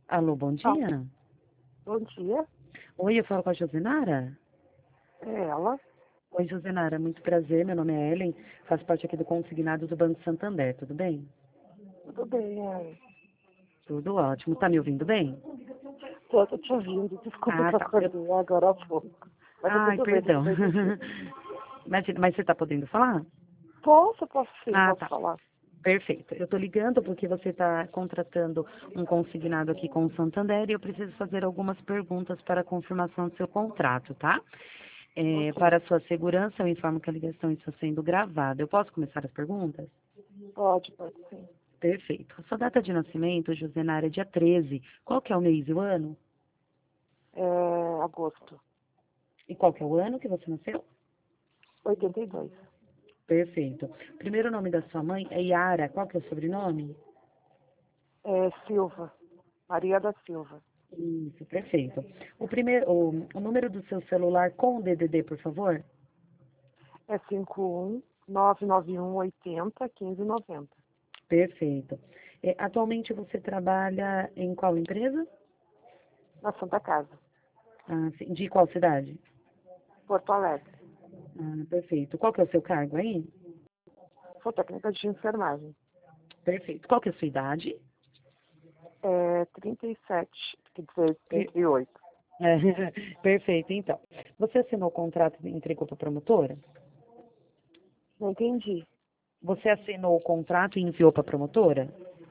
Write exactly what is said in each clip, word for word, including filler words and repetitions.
Alô, bom Ah, dia. bom dia. Oi, eu falo com a Josenara? É ela. Oi, Josenara, muito prazer. Meu nome é Ellen, faço parte aqui do Consignado do Banco Santander, tudo bem? Tudo bem, é. Tudo ótimo. Tá me ouvindo bem? Tô, tô te ouvindo. Desculpa Ah, que eu tá. Eu... acordei agora há pouco. Mas tá Ai, tudo bem, perdão. tudo bem contigo. Imagina, mas você tá podendo falar? Posso, posso sim, Ah, posso tá. falar. Perfeito. Eu tô ligando porque você está contratando um consignado aqui com o Santander e eu preciso fazer algumas perguntas para a confirmação do seu contrato, tá? É, Ok. para a sua segurança, eu informo que a ligação está sendo gravada. Eu posso começar as perguntas? Pode, pode sim. Perfeito. A sua data de nascimento, Josenara, é dia treze. Qual que é o mês e o ano? É agosto. E qual que é o ano que você nasceu? oitenta e dois. Perfeito. O primeiro nome da sua mãe é Yara. Qual que é o sobrenome? É Silva. Maria da Silva. Isso, perfeito. O primeiro, o, o número do seu celular com o D D D, por favor? É cinco um nove nove um oitenta quinze noventa. Perfeito. É, atualmente você trabalha em qual empresa? Na Santa Casa. Ah, sim. De qual cidade? Porto Alegre. Ah, perfeito. Qual que é o seu cargo aí? Sou técnica de enfermagem. Perfeito. Qual que é a sua idade? É trinta e sete, quer dizer, Per- trinta e oito. É, perfeito, então. Você assinou o contrato e entregou para a promotora? Não entendi. Você assinou o contrato e enviou para a promotora?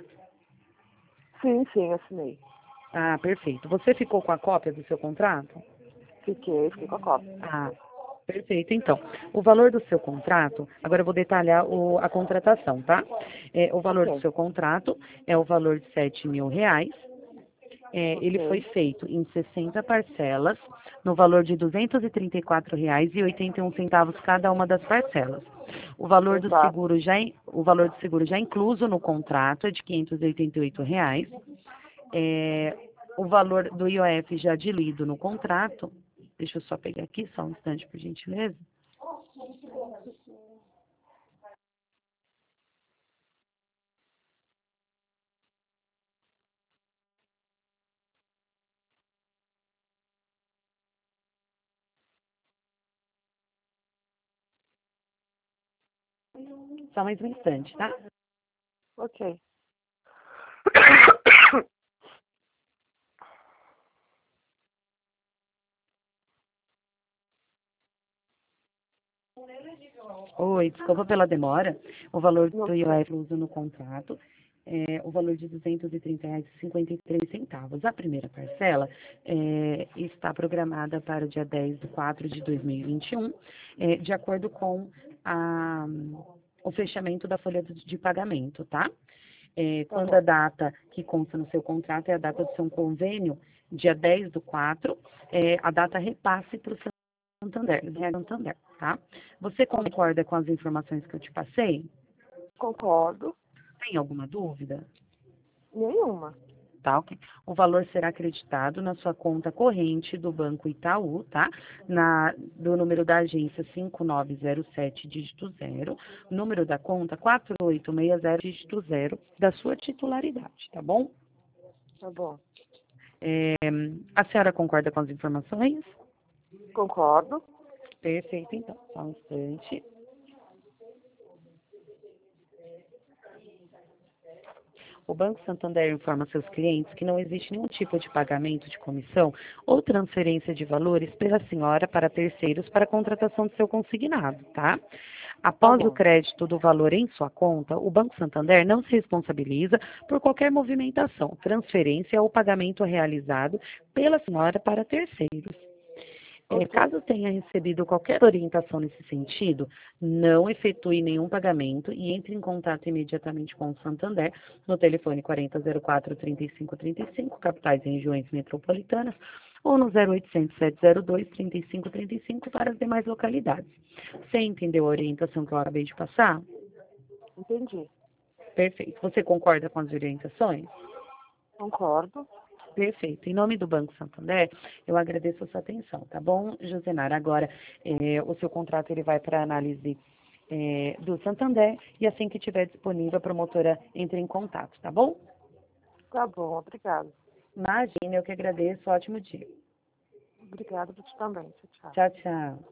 Sim, sim, assinei. Ah, perfeito. Você ficou com a cópia do seu contrato? Fiquei, fiquei com a cópia. Ah, perfeito. Então, o valor do seu contrato, agora eu vou detalhar o- a contratação, tá? É, o valor do Ok, seu contrato é o valor de sete mil reais. É, ele foi ok. feito em sessenta parcelas, no valor de duzentos e trinta e quatro reais e oitenta e um centavos cada uma das parcelas. O valor do Exato. seguro já, in- o valor do seguro já incluso no contrato é de quinhentos e oitenta e oito reais. É, o valor do I O F já diluído no contrato, deixa eu só pegar aqui, só um instante, por gentileza. Só mais um instante, tá? Ok. Oi, desculpa pela demora. O valor Não do sei. I O F incluso no contrato é o valor de duzentos e trinta reais e cinquenta e três centavos. A primeira parcela é, está programada para o dia dez de quatro de dois mil e vinte e um, é, de acordo com a, o fechamento da folha de de pagamento, tá? É, Tá quando a bom. data que consta no seu contrato é a data do seu convênio, dia dez do quatro, é, a data repasse para o Santander, do Santander, tá? Você Ok. concorda com as informações que eu te passei? Concordo. Tem alguma dúvida? Nenhuma. Tá, ok. O valor será acreditado na sua conta corrente do Banco Itaú, tá? Na, do número da agência cinco nove zero sete, dígito zero, número da conta quatro oito seis zero, dígito zero, da sua titularidade, tá bom? Tá bom. É, a senhora concorda com as informações? Concordo. Perfeito, então, só um instante. O Banco Santander informa seus clientes que não existe nenhum tipo de pagamento de comissão ou transferência de valores pela senhora para terceiros para a contratação do seu consignado, tá? Tá Após o bom. crédito do valor em sua conta, o Banco Santander não se responsabiliza por qualquer movimentação, transferência ou pagamento realizado pela senhora para terceiros. É, Ok. caso tenha recebido qualquer orientação nesse sentido, não efetue nenhum pagamento e entre em contato imediatamente com o Santander no telefone quarenta zero quatro, trinta e cinco trinta e cinco, capitais e regiões metropolitanas, ou no zero oitocentos, sete zero dois, trinta e cinco trinta e cinco para as demais localidades. Você entendeu a orientação que eu acabei de passar? Entendi. Perfeito. Você concorda com as orientações? Concordo. Perfeito. Em nome do Banco Santander, eu agradeço a sua atenção, tá bom, Josenar? Agora, eh, o seu contrato ele vai para análise eh, do Santander e assim que estiver disponível, a promotora entra em contato, tá bom? Tá bom. Obrigado. Imagina, eu que agradeço. Ótimo dia. Obrigada por ti também. Tchau, tchau. Tchau, tchau.